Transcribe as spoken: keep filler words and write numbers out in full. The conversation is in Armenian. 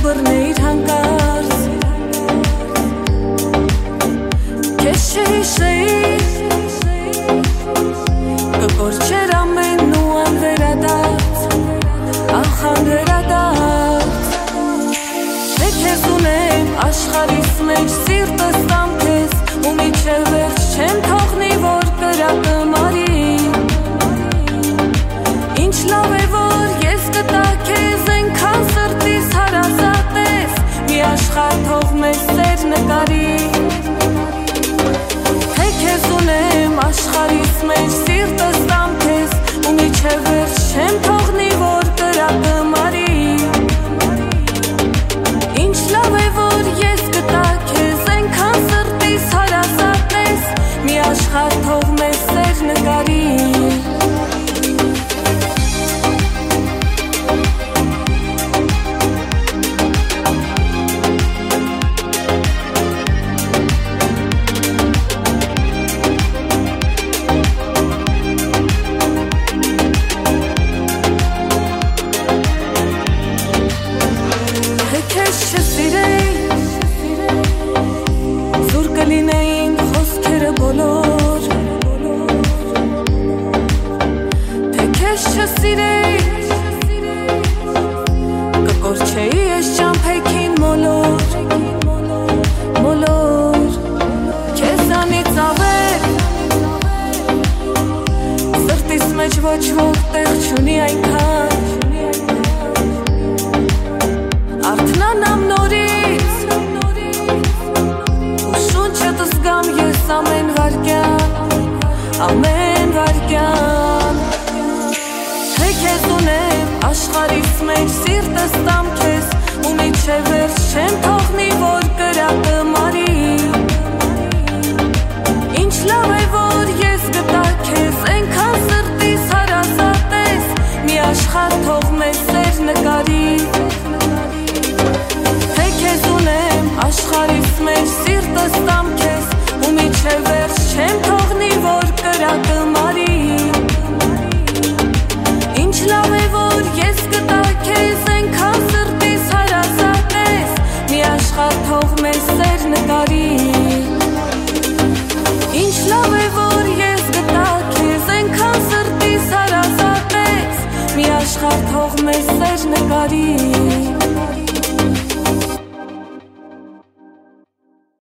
բռնեիր հանկարծ Քեզ չհիշեի Կկորչեր ամենն ու անվերադարձ Ախ անվերադարձ Թե քեզ ունեմ աշխարհիս մեջ սիրտս տամ քեզ ու միջև վերջ չեմ թողնի որ կրակը մարի Ինչ լավ է որ ես կտա քեզ այնքան սրտիս հարազատ ես Մի աշխարհ թող մեզ սեր նկարի Թե քեզ ունեմ աշխարհիս մեջ սիրտս տամ քեզ ու միջև վերջ չեմ թողնի որ կրակը մարի Ինչ լավ է որ ես կտա քեզ այնքան սրտիս հարազատ ես Մի աշխարհ թող մեզ սեր նկարի Կկորչեի ես ճամփեքին մոլոր, մոլոր Քեզանից ավել Սրտիս մեջ ոչ ոք տեղ չունի այնքան Արթնանամ նորից Ու շունչդ զգամ ես ամեն վարկյան Ամեն վարկյան Թե քեզ ունեմ աշխարհիս մեջ սիրտս տամ քեզ ու միջև վերջ չեմ թողնի որ կրակը մարի Ինչ լավ է որ ես գտա քեզ այնքան սրտիս հարազատ ես Մի աշխարհ թող մեզ սեր նկարի Թե քեզ ունեմ աշխարհիս մեջ սիրտս տամ քեզ ու միջև վերջ չեմ թողնի որ կրակը մարի Ինչ լավ է որ ես կտա քեզ այնքան սրտիս հարազատ ես Մի աշխարհ թող մեզ սեր նկարի Թե քեզ ունեմ աշխարհիս մեջ սիրտս տամ քեզ ու միջև վերջ չեմ թողնի որ կրակը մարի Ինչ լավ է որ ես կտա քեզ այնքան սրտիս հարազատ ես Մի աշխարհ թող մեզ սեր նկարի Թե քեզ ունեմ աշխարհիս մեջ սիրտս տամ քեզ ու միջև վերջ չեմ թողնի որ կրակը մարի Ինչ լավ է որ ես գտա քեզ այնքան սրտիս հարազատ ես Ինչ լավ է որ ես գտա քեզ այնքան սրտիս հարազատ ես Մի աշխարհ թող մեզ սեր նկարի